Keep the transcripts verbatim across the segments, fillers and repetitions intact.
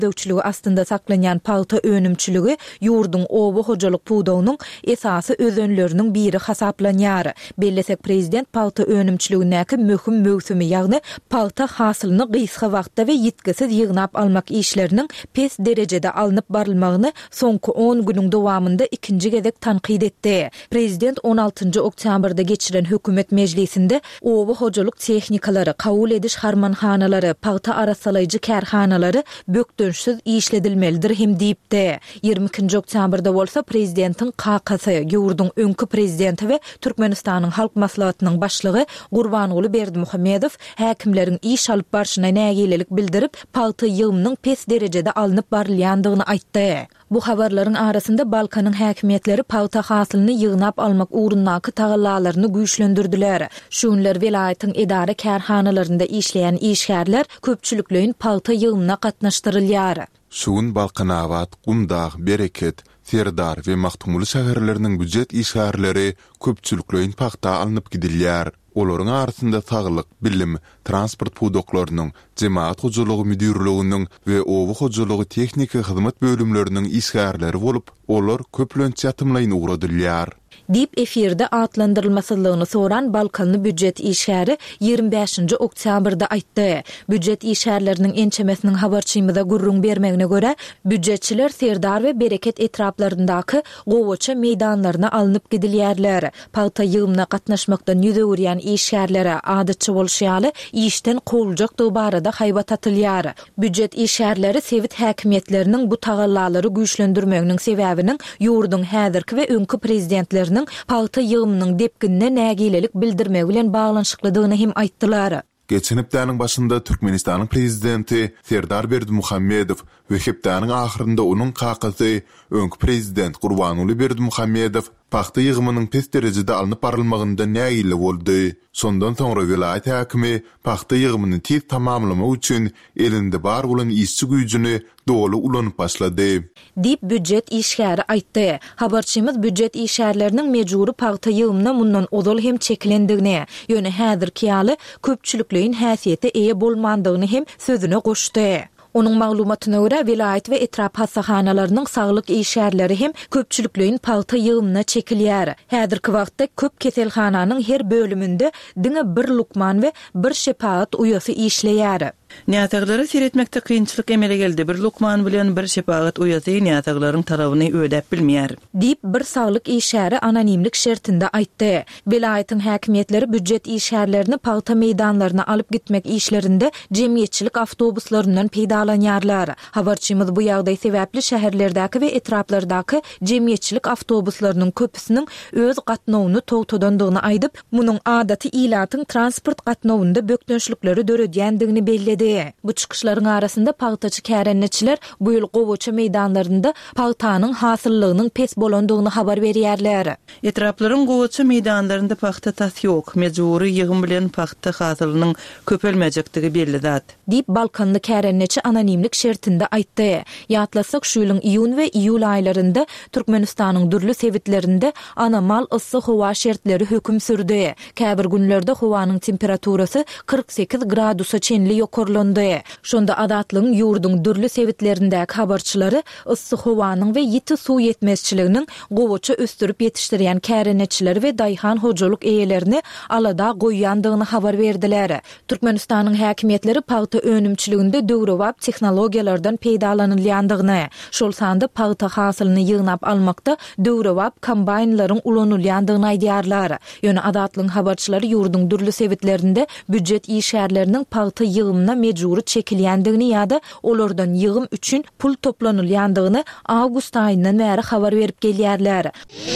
döwçüligi astynda saklanýan paýta önümçüligi ýurdun oba hojalyk pudawynyň esasy özönleriniň biri hasaplanýar. Bellesek prezident paýta önümçüligindäki möhüm mögsümi ýagny paýta hasylyny gysga wagtda we ýetkisiz ýygnap almak işleriniň pes derejede alınıp barylmagyny soňky on günüň dowamında ikinji gezek tanqid etdi. Prezident on altyncı oktýabrda geçiren hökümet mejlisinde oba hojalyk tehnikalary, kabul ediş harmanhanalary, paýta arasalayjy kärhanalary bökdönşsiz işledilmelidir hem diýipdi. ýygrimi ikinji oktýabrda bolsa prezidentiň kakasy, ýurdun öňkü prezidenti we Türkmenistanyň halk maslahatynyň başlygy Gurbanuly Berdimuhammedow häkimleriň iş alyp barşyna nägilelik bildirip paýta ýygmynyň pes derejede alınıp barylýandygyny aýtdy. Bu habarlaryň arasynda Balkanyň häkimetleri paýta hasylyny ýygnap almak ugrundaky tagallalaryny güýçlendirdiler. Şunlar welaýatyň edara kärhanalarynda işleýän işgärler köpçülikleýin paýta ýygmyna gatnaşdyrylýar. Şuun Balkanawat, Gumdağ, Bereket, Serdar we Maktumly şäherleriniň büdjet işgärleri köpçülikleýin paýta alınıp gidilýär. Olaryň arasynda saglyk, bilim, transport pudoklarynyň, jemaat hojalygy müdürliginiň we owa hojalygy tehnika hyzmat bölümleriniň işgärleri bolup, olar köplenç ýatymlaryny ugradylýar. Dip efirde atlandyrylmasylygyny soran Balkanly büdjet işgäri ýygrimi beşinji oktýabrda aýtdy. Büdjet işgärleriniň ençemesiniň habarçymyda gurrun bermegine göre büdjetçiler Serdar we Bereket etraplaryndaky gowaça meýdanlaryna alınıp gidilýärler. Paýta ýygmyna gatnaşmakdan ýüze görýän işgärlere adatçy bolşýaly işten kovuljakdygy barada haýbat atylýar. Büdjet işgärleri sewit häkimetleriniň bu tagallalary güýçlendirmeginiň sebäbiniň ýurdun häzirki we öňkü prezidentleriň paýta ýygmynyň depkinine nägilelik bildirmegi bilen baglanşyklydygyny hem aýtdylar. Geçen hepdäniň başynda Türkmenistanyň prezidenti Serdar Berdimuhammedow we hepdäniň ahyrynda onuň kakasy öňkü prezident Gurbanuly Berdimuhammedow paýta ýygmynyň pes derejede alınıp barylmagynda nägile boldy. Sondan soňra vilayet häkimi paýta ýygmyny tez tamamlamak üçin elinde bar bolan işçi güýjüni dolu ulanyp başlady. Dip büdjet işgäri aýtdy. Habarçymyz büdjet işgärleriniň mejburi paýta ýygmyna mundan ozal hem çekilendigini, ýöne häzirki ýaly köpçülikleýin häsiýete eýe bolmandygyny hem sözüne goşdy. Onun maglumatyna görä vilayet we etrap hassahanalarının saglyk işgärleri hem köpçülikleýin paýta ýygmyna çekilýär. Häzirki wagtda köp keselhananyň her bölüminde diňe bir lukman we bir şepaat uýasy işleýär. Nätaglara seretmekde kynçylyk emele geldi. Bir lukman bilen bir şepaat uýasy nätaglaryň tarabyny ödäp bilmeýär. Dip bir saglyk işgäri anonimlik şertinde aýtdy. Vilayatyň häkimetleri büdjet işgärlerini paýta meýdanlaryna alyp gitmek işlerinde jemgyýetçilik awtobuslarynyň peýdalanýarlar. Habarçymyz bu ýagdaý sebäpli şäherlerdäki we etraplardaky jemgyýetçilik awtobuslarynyň köpüsiniň öz gatnawyny togtadandygyny aýdyp, munyň adaty ilatyň transport gatnawynda bökdönçlikleri döredýändigini bellädi. Bu çıkışlaryň arasynda paýtaçy kärenneçiler bu ýyl gowaça meýdanlarynda paýtanyň hasyllygynyň pes bolandygyny habar berýärler. Etraplaryň gowaça meýdanlarynda paýta tas ýok. Mejburi ýygym bilen paýta hasylynyň köpelmejekdigi belli zat. Dip Balkanly kärenneçi anonimlik şertinde aýtdy. Ýatlasak şu ýylyň iýun we iýul aýlarynda Türkmenistanyň dürli sewitlerinde anamal ıssy howa şertleri höküm sürdi. Käbir günlerde howanyň temperaturasy kırk sekiz gradusa çenli ýokarlandy. Şonda adatlyň ýurdun dürli sewitlerindäki habarçylary ıssy howanyň we ýiti suw ýetmezçiliginiň gowaça östürüp ýetişdirýän kärenneçiler we daýhan hojalyk eýelerini alada goýýandygyny habar berdiler. Türkmenistanyň häkimetleri paýta önümçiliginde döwrewap tehnologiýalardan peýdalanylýandygyny, şol sanda paýta hasylyny ýygnap almakda döwrewap kombaynlaryň ulanylýandygyny aýdýarlar. Ýöne adatlyň habarçylary ýurdun dürli sewitlerinde büdjet işgärleriniň paýta ýygmyna mejburi çekilýändigini ýa-da olardan ýygym üçin pul toplanylýandygyny awgust aýyndan bäri habar berip gelýärler.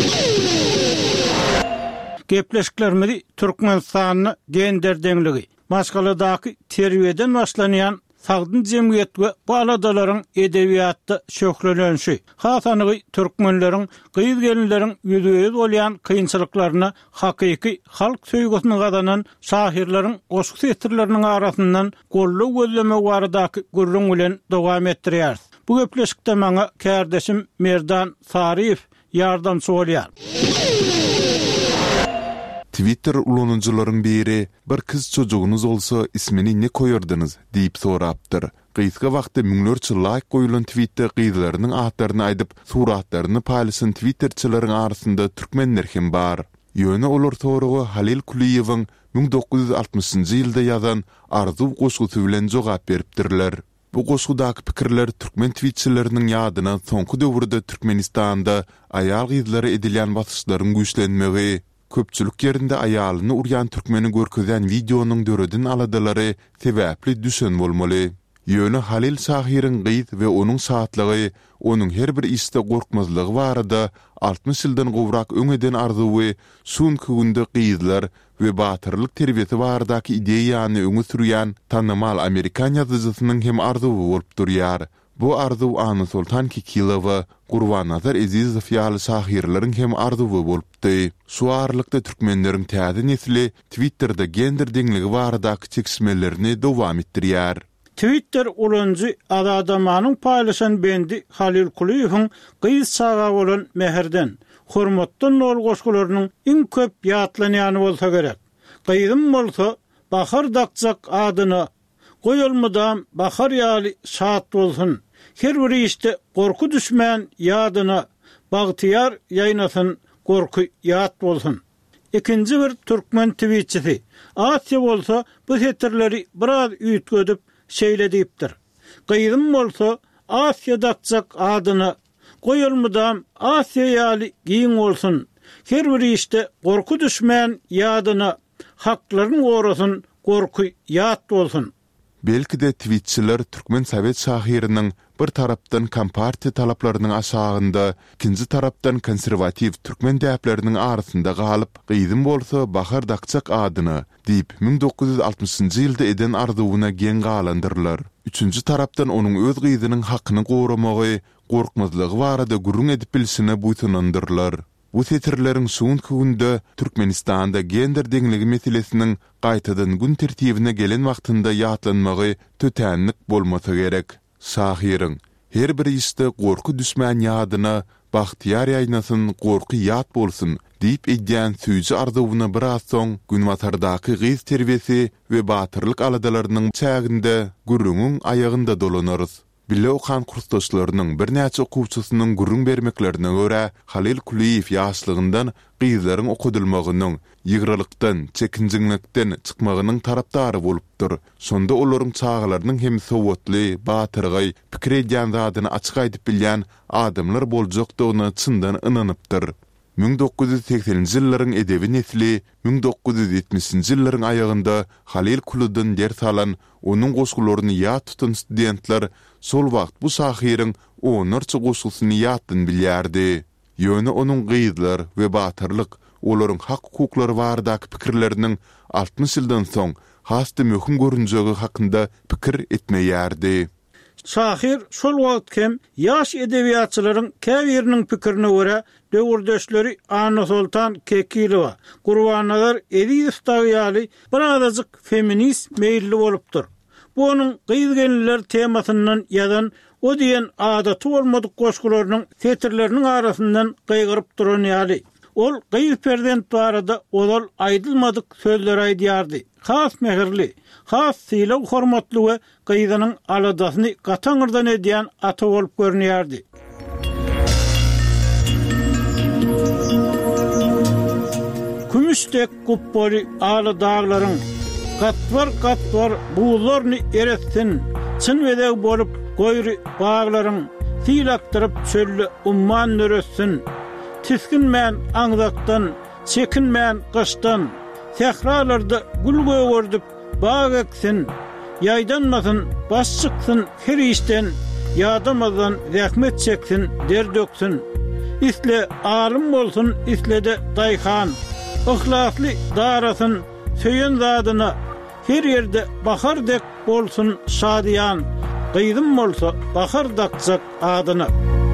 Gepleşiklerimizi Türkmenistanyň gender deňligi, Moskvadaky terbiýeden başlanýan sagdyn jemgyýet we baladalaryň edebiýatda şöhrelenşi, hasanygy türkmenleriň, gyýyz gelinleriň ýüzüýüz bolýan kynçylyklaryna hakyky halk söýgüsini gadanan şahirleriň oşuk setirleriniň arasyndan gollu gözleme baradaky gurrun bilen dowam etdirýär. Bu gepleşikde maňa kärdeşim Merdan Sariýew ýardamçy bolýar. Twitter ulanıcıların biri bir kız çocuğunuz olsa ismini ne koyardınız deyip soraptır. Qyska wagtda müňlerçe like goýulan Twitter gyzlarynyň atlaryny aýdyp, suratlaryny paýlaşan Twitterçilerin arasynda türkmenler hem bar. Ýöne olar sorugy Halil Kuliýewiň bin dokuz yüz altmışynjy ýylda ýazan Arzuw goşgusy bilen jogap beripdirler. Bu goşgudaky pikirler türkmen Twitterçileriniň ýadyna soňky döwürde Türkmenistanda aýal gyzlary edilen basyşlaryň güýçlenmegi, köpçülük yerinde aýalyny urýan türkmeni görkezän videonyň döredin aladylary sebäpli düşen bolmaly. Ýöne Halil Sahir'in gyz we onuň saatlygy, onuň her bir iste gorkmazlygy barada altmış ýyldan gowrak öňeden arzuwy, şunky günde gyzlar we batyrlyk terbiyeti baradaky ideýany öňe sürýän tanymal Amerikan ýazyjysynyň hem arzuwy bolup durýar. Bu arzuw Ana Sultan Kikilowa, Gurbanazar Ezizow ýaly şahirleriň hem arzuwy bolupdy. Şu aralykda türkmenleriň täze nesli Twitterda gender deňligi baradaky çekişmelerini dowam etdirýär. Twitter ulanjy adamanyň paýlaşan bendi Halil Kuliýewiň gyz saga bolan meherden, hormatdan ol goşgularynyň iň köp ýatlanýany bolsa gerek. Gyzym bolsa Bahar Dakçak adyna goýulmadan bahar ýaly şat bolsun. Her bir işte gorku düşmän ýadyna bagtyar ýaýnasyn gorku ýat bolsun. Ikinji bir türkmen tweetçisi Asya bolsa bu setirleri biraz üýtgödüp şeýle diýipdir. Gyzym bolsa Asya Dakçak adyna goýulmadan Asya ýaly giň bolsun. Her bir işte gorku düşmän ýadyna haklaryň gorasyn gorku ýat bolsun. Belki de Twitçiler Türkmen Sowet şahiriniň bir tarapdan kompartiýa talaplarynyň aşagynda, ikinji tarapdan konservativ türkmen däpleriniň arasynda galyp, gyzym bolsa Bahar Dakçak adyna diýip bin dokuz yüz altmışynjy ýylda eden arzuwyna gen galandyrlar. Üçünji tarapdan onuň öz gyzynyň hakyny goramagy, gorkmazlygy barada gurrun edip bilsine buýsunandyrlar. Bu setirlerin şunky günde Türkmenistanda gender deňligi meselesiniň gaýtadan gün tertibine gelen wagtynda ýatlanmagy tötänlik bolmasa gerek. Şahiriň her bir iste gorku düşmän ýadyna bagtyar ýaýnasyn gorku ýat bolsun diýip edýän süýji arzuwyna biraz soň günwatardaky gyz terbiyesi we batyrlyk aladalarynyň çäginde gurrunun aýagynda dolanarys. Bille okan kursdaşlarynyň bir näçe okuwçysynyň gurrun bermeklerine görä Halil Kuliýew ýaşlygyndan gyzlaryň okudylmagynyň, ýygralykdan, çekinjiňlikden çykmagynyň tarapdary bolupdyr. Sonda olaryň çağalarynyň hem sowatly, batyrgy, pikir edýän zadyny açyk aýdyp bilýän adamlar boljakdygyna çyndan ynanypdyr. bin dokuz yüz sekseninji ýyllaryň edebi nesli bin dokuz yüz ýetmişinji ýyllaryň aýagynda Halil Kuliýewden ders alan, onuň goşgularyny ýat tutan studentler sol wagt bu şahiriň onarça goşgusyny ýatdan bilýärdi. Ýöne onuň gyzlar we batyrlyk, olaryň hak hukuklary baradaky pikirleriniň altmış ýyldan soň hasty möhüm görünjegi hakynda pikir etmeýärdi. Şahir şol wagt hem ýaş edebiýatçylaryň käbiriniň pikirine görä döwürdeşleri Ana Sultan Kikilowa, Gurbanazar Ezizow ýaly birazajyk feminist meýilli bolupdyr. Bu onuň gyzgenler temasynyň ýazan o diýen adaty bolmadyk goşgularynyň setirleriniň arasyndan gygyryp duran ýaly. Ol gyz prezident barada olal aýdylmadyk sözler aýdýardy. Has mehirli, has sylaw hormatly we gyzynyň aladasyny gataňyrdan edýän ata bolup görünýärdi. Kümüşdek guppoly aly dağlaryň gatwar gatwar buğlaryny eretsin, çyn wedeg bolup goýry baglaryň silakdyryp çölle umman nöretsin. Tiskinmän aňzakdan, çekinmän gyşdan, sehralarda gül göwürdüp bag eksin, ýaýdanmasyn, baş çyksyn her işden, ýadamazdan zähmet çeksin, der döksün. Isle alim bolsun, isle de daýhan, ihlasly darasyn, söýen zadyna, her ýerde bahardek bolsun şadyan, gyzym bolsa Bahar Dakçak adyna.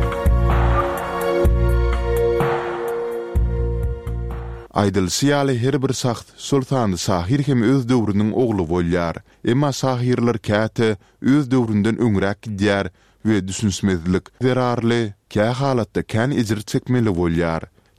Aýdylsy ýaly her bir saht Sultan Sahir hem öz döwrüniň ogly bolýar. Emma sahirler käte öz döwründen öňrek gidýär we düşünsmezlik zararly, kä halatda kän ejir çekmeli bolýar.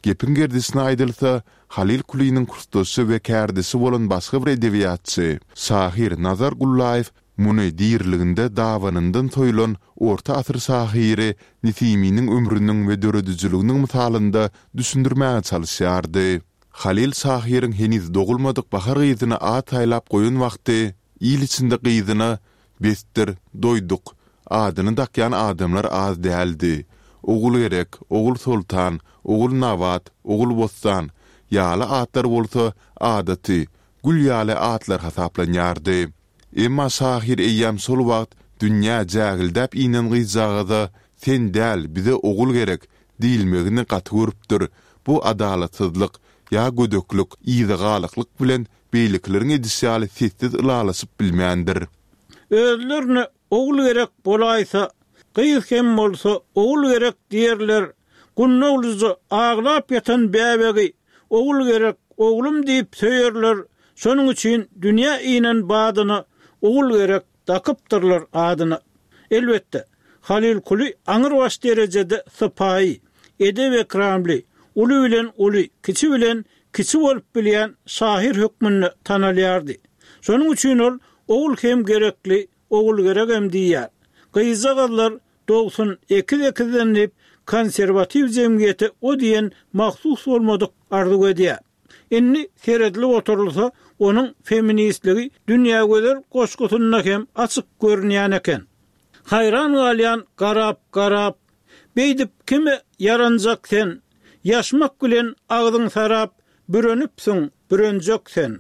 Gepin gerdisine aydılsa, Halil Kuli'nin kurstosu ve kärdisi bolan başga bir edebiyatçı, Sahir Nazar Gullayev, muny diýerliginde dawanyndan toýulan orta asyr sahiri Nisimiň ömrüniň we döredüjliginiň misalynda düşündirmäge çalyşýardy. Halil Sahiriň heniz dogulmadyk bahar gyzyna at aýlap goýun wagty, ýyl içinde gyzyna bestir, doýduk, adyny dakýan adamlar az däldi. Ogul gerek, ogul sultan, ogul navat, ogul bostan, ýaly atlar bolsa adaty, gül ýaly atlar hasaplanýardy. Emma Sahir eýýam sol wagt dünýä jägildäp inen gyzagada sen däl bize ogul gerek diýilmegini gatyrypdyr. Bu adalatsyzlyk ýa gödöklük, ýyzgalyklyk bilen beýlikleriň edisiýaly sessiz ylalasyp bilmändir. Özlerini ogul gerek bolaýsa, gyz hem bolsa ogul gerek diýerler. Gunnawlyzy aglap ýatan bäbegi ogul gerek, oglum diýip söýerler. Şonuň üçin dünýä inen badyny ogul gerek dakypdyrlar adyny. Elbetde Halil Kuli aňyr baş derejede sypaý, edep ekramly, uly bilen uly, kiçi bilen kiçi bolup bilýän şahir hökmüni tanalýardy. Şonuň üçin ol ogul hem gerekli, ogul gerek hem diýär. Gyzagalar doksan iki dekidenip konservativ jemgyýete o diýen mahsus bolmadyk arzu edýär. Inni seredli oturulsa, onun feministligi dünya gözer koşkusunna hem açık görünýän eken. Hayran galyan garap garap, beýdip kime yaranjak sen, yaşmak bilen agdyň sarap, bürönüpsün, bürönjek sen.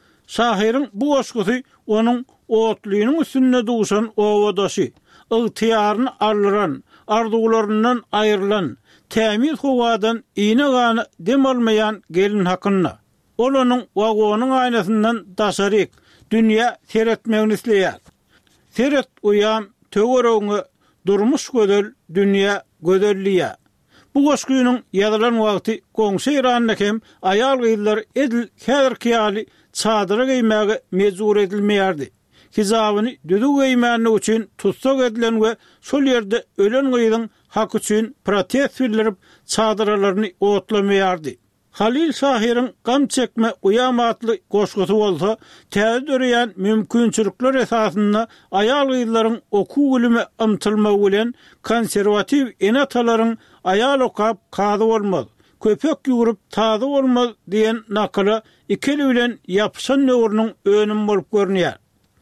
Şahirin bu koşkusy onun otlynyň üstünde duşan owadaşy, ygtyýaryny alýan, arzularyndan aýrylan, tämiz howadan iýne gany dem almayan gelin hakyna. Olanyň wagonyň aýnasyndan daşaryk dünýä seretmegini isleýär. Seret uyam töweregiňe durmuş gödel dünýä gödelliýär. Bu goşguýynyň ýazylan wagty goňşy ýerinde hem aýal gyzlar edil häzirki ýaly çadyra giýmäge mejbur edilmeýärdi. Hizabyny düdü giýmäni üçin tutsak edilen we şol ýerde ölen gyzyň hak üçin protest bildirip çadyralarny otlamaýardy. Halil Sahiriň gam çekme uyamatly goşgusy bolsa, täze döreýän mümkinçilikler esasynda aýal gyzlaryň okuw bilimi ymtylmagy bilen konservativ enatalaryň aýal okap kazy bolmaz, köpek ýugurup tazy bolmaz diýen nakala ikili bilen ýapşan nöwrüniň önüm bolup görnýär.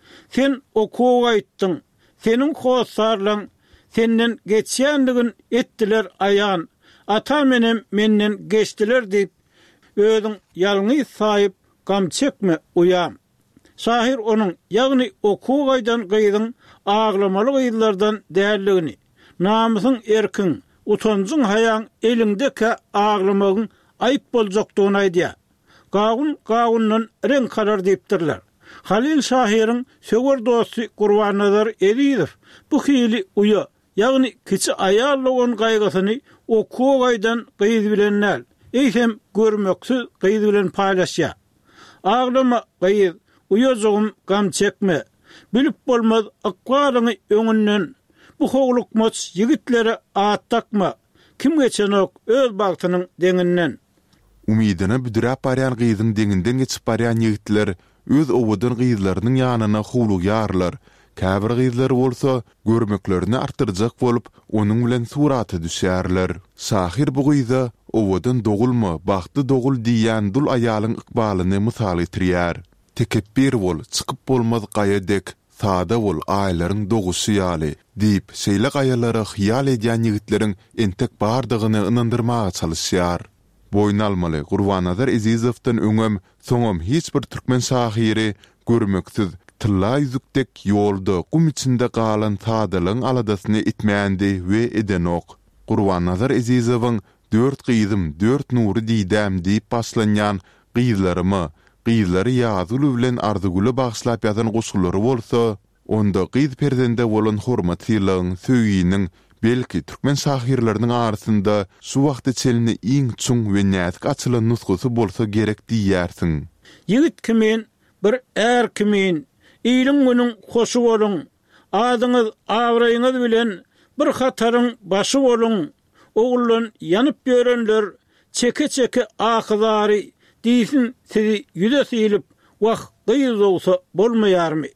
Sen okuw aýtdyň, seniň hosarlaň senden geçýändigin etdiler aýan, ata menem menden geçdiler diýip özüň ýalňy saýyp gam çekme uyam. Şahir onun ýagny okuw gaýdan gyzyň aglamaly gyzlardan dälligini, namysyň erkin, utanjyň haýaň elindeki aglamagyň aýyp boljakdygyny aýdýar. Gagun gagundan renk karar diýipdirler. Halil Sahiriň söwer dosty Gurbannazar Eliýew bu hili uya, ýagny kiçi aýal bolan gaýgysyny okuw gaýdan gyz bilen näl, eýsem görmeksiz gyz bilen paýlaşýar. Aglama gyz, uyazygym gam çekme, bilip bolmaz akwaryny öňünden, bu hogluk moç ýigitleri at takma, kim geçenok öz bagtynyň deňinden. Umidyny büdüräp barýan gyzyň deňinden geçip barýan ýigitler öz owadan gyzlarynyň ýanyna howlugýarlar. Käbir gyzlar bolsa görmeklerini artyrjak bolup, onuň bilen suraty düşärler. Sahir bu gyza owadan dogulma, bagty dogul diýän dul aýalyň ykbalyny mysal etirýär. Tekebbir bol, çykyp bolmaz gaýadek, sada bol aýlaryň dogusy ýaly diýip şeýle gaýalary hyýal edýän ýigitleriň entek bardygyny ynandyrmaga çalyşýar. Boýnalmaly Gurbannazar Ezizowdan öňem soňam hiç bir türkmen şahiri görmeksiz tylla ýüzükdek ýolda gum içinde galan sadalyň aladasyny itmeýändi we edenok. Gurbannazar Ezizowyň dört gyzym, dört nury diýdäm diýip başlanýan gyzlarymy, gyzlary ýazyly bilen arzuguly bagşlap ýazan goşgulary bolsa, onda gyz perdende bolan hormatylyň, söýüniň belki türkmen şahirleriniň arasynda şu wagty çelini iň çuň we näzik açylan nusgasy bolsa gerek diýärsiň. Ýigit kimin, bir er kimin, ýylyň günüň hoşu bolun, adyňyz, awraýyňyz bilen bir hataryň başy bolun, ogullan ýanyp ýörenler, çeke çeke akıdary diýsin sizi yüze silip waq gyýyz bolsa bolmaýarmy?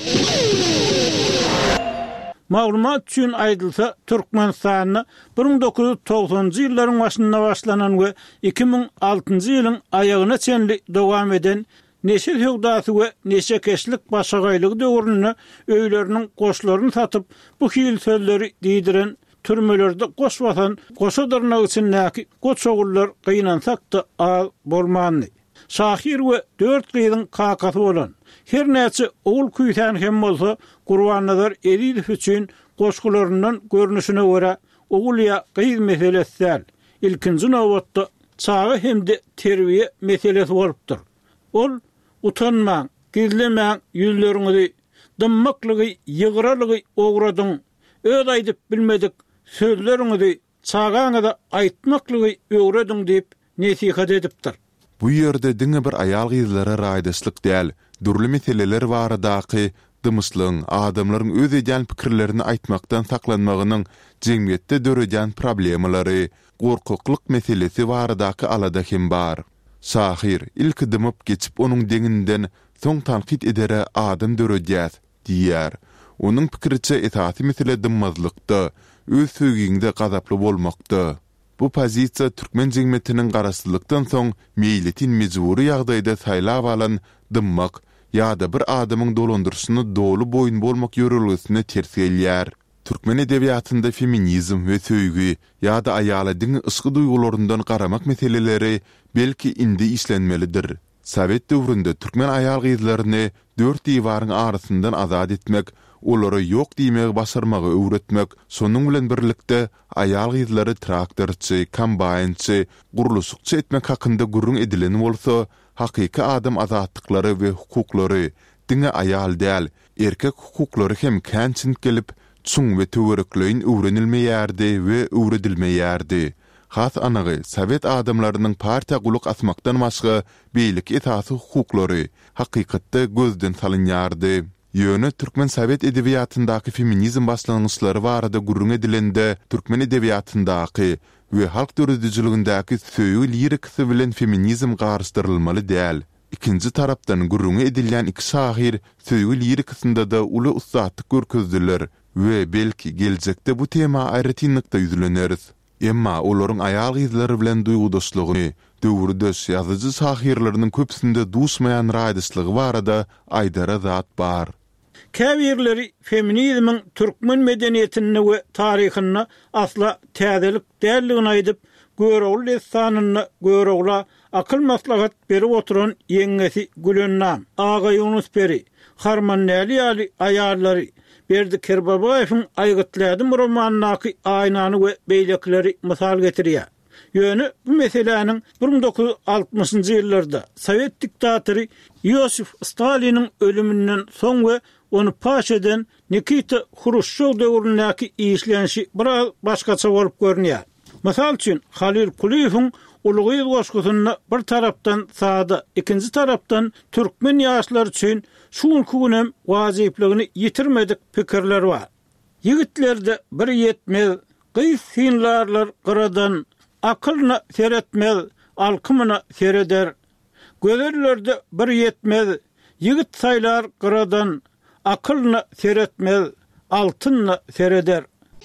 Maglumat üçin aýdylsa, Türkmenistanyny bir ming dokuz yüz togsonjy ýyllaryň başynda başlanan we iki ming altynjy ýylyň aýagyna çenli dowam eden neşe höwdasy we neşe keşlik başagaýlygy döwrüne öýleriniň goşlaryny satyp bu hil sözleri diýdiren türmelerde goş watan goşadyrnak üçin näki goç ogullar gynansak-da al bolmandy. Şahir we dört gyýdyň kakasy bolan her näçe ogul küýtän hem bolsa Gurbanazar Ediýew üçin goşgularyndan görnüşine görä ogul ýa gyýy meselesi ilkinji nowatda çağı hemde terbiýe meselesi bolupdyr. Ol utanmaň, gizlemäň ýüzleriňizi, dymmaklygy, ýygyralygy ogradyň, öz aýdyp bilmedik sözleriňizi çağaňyza aýtmaklygy öwrediň diýip nesihat edipdir. Bu ýerde diňe bir aýal gyzlara raýdyslyk däl, durly meseleler baradaky dymyslyň, adamlaryň öz edýän pikirlerini aýtmakdan saklanmagynyň jemgyýetde döredýän problemalary, gorkuklyk meselesi baradaky alada hem bar. Şahir ilk dymyp geçip onuň deňinden soň tanqid edere adam döredýär diýär. Onuň pikiriçe etaty mesele dymmazlykda, öz söýgüňde gazaply bolmakda. Bu pozisiýa türkmen jemgyýetiniň garaşdyrlykdan soň meýletin mejburi ýagdaýda saýlap alan dymmak ýa-da bir adamyň dolandyrşyny dolu boýun bolmak ýörelgesine ters gelýär. Türkmen edebiyatında feminizm ve söýgü ýa-da aýala diňe ysky duýgularyndan garamak meseleleri belki indi işlenmelidir. Sowet döwründe türkmen aýal gyzlaryny dört diýwaryň arasyndan azad etmek, olary ýok diýmek başarmagy öwretmek, şonuň bilen birlikde aýal gyzlary traktorçy, kombaýnçy, guruluşçy etmek hakynda gurrun edilen bolsa, hakyky adam azatlyklary we hukuklary diňe aýal däl, erkek hukuklary hem känçin gelip çuň we töwerekleýin öwrenilmeýärdi we öwredilmeýärdi. Has anagy Sowet adamlarynyň partiýa guluk asmakdan başga beýlik esasy hukuklary hakykatda gözden salynýardy. Ýöne türkmen Sowet edebiyatyndaky feminizm başlangyçlary barada gurrun edilende türkmen edebiyatyndaky we halk döredijligindäki söýgü lirikasy bilen feminizm garşdyrylmaly däl. İkinci tarapdan gurrun edilýän iki şahir söýgü lirikasynda da uly ustadlyk görkezdiler we belki geljekde bu tema aýratynlykda ýüzleneriz. Emma olaryň aýal gyzlary bilen duýgudaşlygyny, döwürde ýazyjy şahirleriň köpsinde duşmaýan raýdyslygy barada aýdara zat bar. Käbirleri feminizmiň türkmen medeniýetini we taryhyny asla täzelik dälligini aýdyp, görogul lesanyny görogla akyl maslahat berip oturan ýeňesi Gülennam, Aga Yunus Peri, Harman Näli aýallary Berdi Kerbabaýewiň Aýgytladım romanyny aýnany we beýlekleri mysal getirýär. Ýöne bu meseleniň bir ming dokuz yüz altmışyncy ýyllarda Sowet diktatory Yosif Staliniň ölümünden soň we onu paş eden Nikita Hruşçov döwründäki işlenşi biraz başgaça bolup görünýär. Mysal üçin Halil Kuliýewiň Ulugy goşgusyny bir tarapdan saada, ikinji tarapdan türkmen ýaşlary üçin şuň kunem wazipligini ýitirmedik pikirler bar. Ýigitlerde bir ýetmez, gyýs hinlarlar gyradan akylyna seretmez, alkymyna sereder. Gözelerde bir ýetmez, ýigit saýlar gyradan akylyna seretmez, altynyna sereder.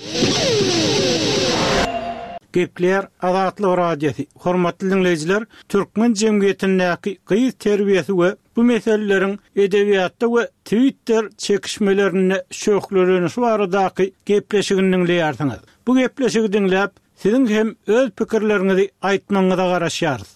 Gepler Azatlyk radiosi. Hormatly dinleyijiler, türkmen jemgyýetindäki gyýy terbiýesi we bu meseleleriň edebiyatda we Twitter çekişmelerine şöhlenişi baradaky gepleşigini dinleýärsiňiz. Bu gepleşigi dinläp, siziň hem öz pikirleriňizi aýtmaňyza garaşýarys.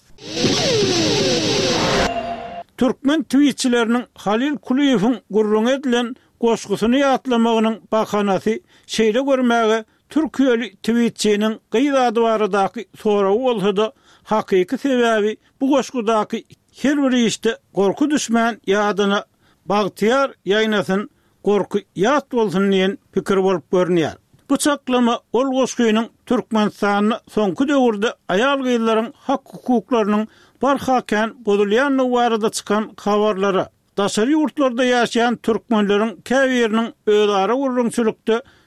Türkmen tweetçileriniň Halil Kuliýewiň gurrun edilen goşgusyny ýatlamagynyň bahanasy şeýle görmäge Türkiýeli tweetçiniň gyýzady baradaky soragy bolsa-da hakyky sebäbi bu goşgudaky her bir işte gorku düşmän ýadyna bagtyar ýaýnasyn gorku ýat bolsun diýen pikir bolup görünýär. Bu çaklama ol goşgunyň Türkmenistanyny soňky döwürde aýal gyzlaryň hak hukuklarynyň barhaken bozulýanyny barada çykan habarlara, daşary ýurtlarda ýaşaýan türkmenleriň käbiriniň özara gurrunçylykda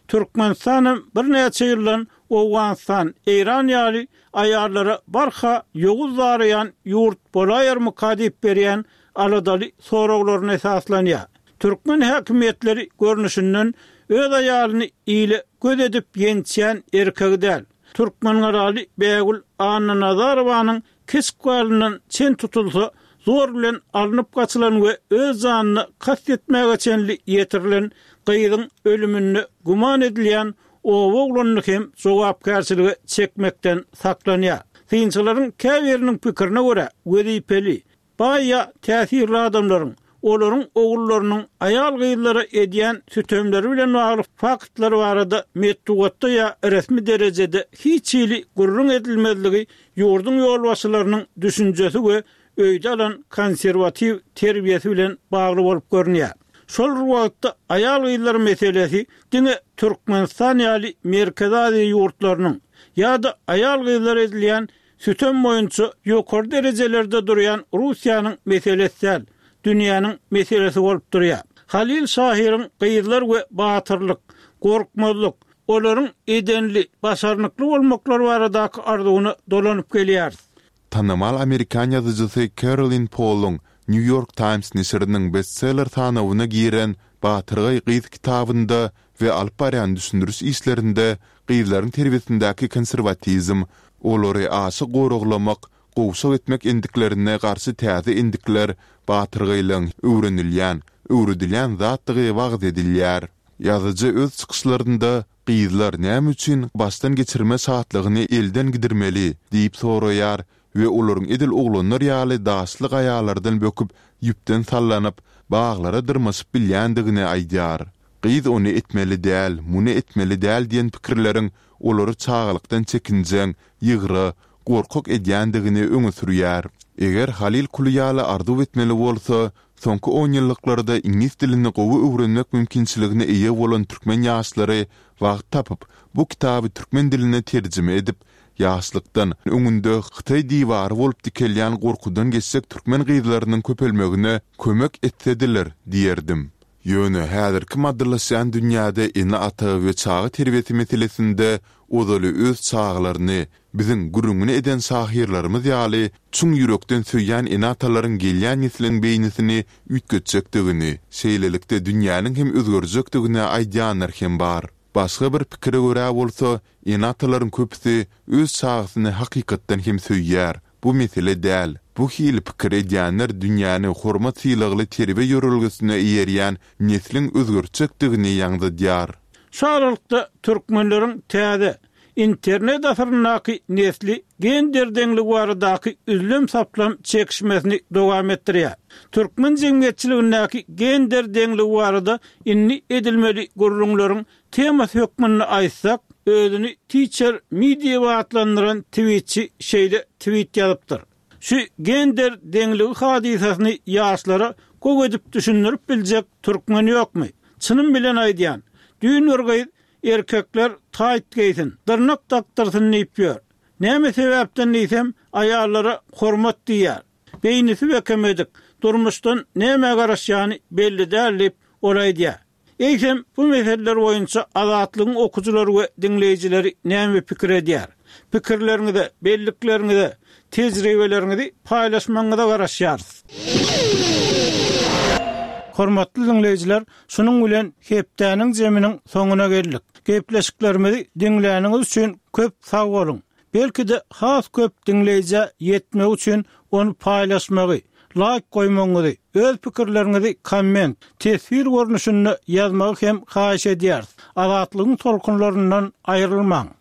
Türkmenistan'ın bir neçe ýyldan Owganistan, Eýran ýaly aýarlara barha ýoguz zarayan ýurt bolaýarmy kadip berýän aladaly soraglaryna esaslanýar. Türkmen häkimetleri görnüşinden öz aýalyny ýyly göz edip ýençän erkegi däl. Türkmenlaraly Begül Anna Nazarowanyň kesipgalinden çen tutulsa zor bilen alınıp gaçylan we öz janyny kastetmäge çenli ýetirilen gyýdyň ölümini guman edilýän o oglanyny hem jogapkärçiligi çekmekden saklanýar. Synçylaryň käbiriniň pikirine görä, wezipeli, baýa täsirli adamlaryň olaryň ogullarynyň aýal gyýdylary edýän sütemleri bilen bagly faktlary barada metdugatda ýa resmi derejede hiç ýyly gurrun edilmezligi ýurdun ýolbaşçylarynyň düşünjesi we öýde alan konservativ terbiýesi bilen bagly bolup görünýär. Şol wagtda aýal gyýdylary meselesi diňe Türkmenistan ýaly Merkezi Aziýa ýurtlarynyň ýa-da aýal gyýdylary edilýän sütem boýunça ýokary derejelerde durýan Russiýanyň meselesi dünýäniň meselesi bolup durýar. Halil Şahiryň gyýdylar we batyrlyk, gorkmazlyk, olaryň edenli, başarnykly bolmaklary baradaky arzuwyny dolanyp gelýär. Tanamal Amerikan ýazyjysy Caroline Poll'un New York Times nesirinin bestseller tanawyna giren Batyrgy gyýdy kitabynda we alyp barýan düşündürüş işlerinde gyýdylaryň terbiyesindäki konserwatizm, olary aşy goruglamak, gowşak etmek endiklerine garşy täze endikler batyrgylyň öwrenilýän, öwredilýän zatdygy wagt edilýär. Ýazyjy öz çykyşlarynda gyýdylar näme üçin başdan geçirme saatlygyny elden gidirmeli diýip soraýar we olaryň edil oglanlar ýaly daşlyk aýalardan böküp ýüpden sallanyp baglara dyrmasyp bilýändigini aýdýar. Gyýdy ony etmeli däl, muny etmeli däl diýen pikirleriň olary çağlykdan çekinjeň, ýygyry, gorkak edýändigini öňe sürýär. Eger Halil Kuliýaly arzuw etmeli bolsa, soňky on ýyllykllarda ingilis dilini gowy öwrenmek mümkinçiligine eýe bolan türkmen ýaşlary wagt tapyp bu kitaby türkmen diline terjime edip ýaşlykdan öňünde Hytaý diwary bolup dikelýän gorkudan geçsek türkmen gyýdylarynyň köpelmegine kömek etdiler diýerdim. Ýöne häzirki modernlaşan dünýäde ene ata we çağı terbiyeti meselesinde odaly öz çağlaryny biziň gurrungyny eden sahirlarymyz ýaly çuň ýürekden söýýän ene atalaryň gelýän nesliň beýnisini ütgetjekdigini, şeýlelikde dünýäniň hem özgerjekdigine aýdýanlar hem bar. Başga bir pikire görä bolsa, ene atalaryň köpüsi öz çağsyny hakykatdan hem söýýär. Bu mesele däl. Bu hili pikir edýänler dünýäni hormat ýylygly terbiýe ýörelgesine ýerýän nesliň özgerçekdigini ýaňdydýar. Şu aralykda türkmenleriň täze internet asryndaky nesli gender deňligi baradaky üzlüm saplam çekişmesini dowam etdirýär. Türkmen jemgyýetçiligindäki gender deňligi barada inni edilmeli gurrunlaryň temasy hökmüni aýtsak, özüni teacher media wagtlandyran tweetçi şeýle tweet ýazypdyr. Şu gender deňligi hadisasyny ýaşlara gowy edip düşünürip biljek türkmen ýokmy? Çynym bilen aýdýan, düýnürge erkekler taýt geýsin, dyrnak taktyrsyn diýipýär. Näme sebäpden diýsem, aýallara hormat diýär. Beýnisi bekemedik, durmuşdan näme garaşýany belli däl diýip olaýdýar. Eýsem bu meseleler boýunça azatlygyň okujylary we dinleýijileri näme pikir edýär? Pikirleriňizi, belliklerinizi, tejribelerinizi paýlaşmaňyza garaşýarys. Hormatly dinleýijiler, şunuň bilen hepdäniň jeminiň soňuna geldik. Gepleşiklerimizi dinläniňiz üçin köp sag bolun. Belki de has köp dinleýije ýetmek üçin onu paýlaşmagy, like goýmaňyzy, öz pikirlerinizi komment, tesir görnüşinde ýazmagy hem haýyş edýäris. Azatlygyň tolkunlaryndan aýrylmaň.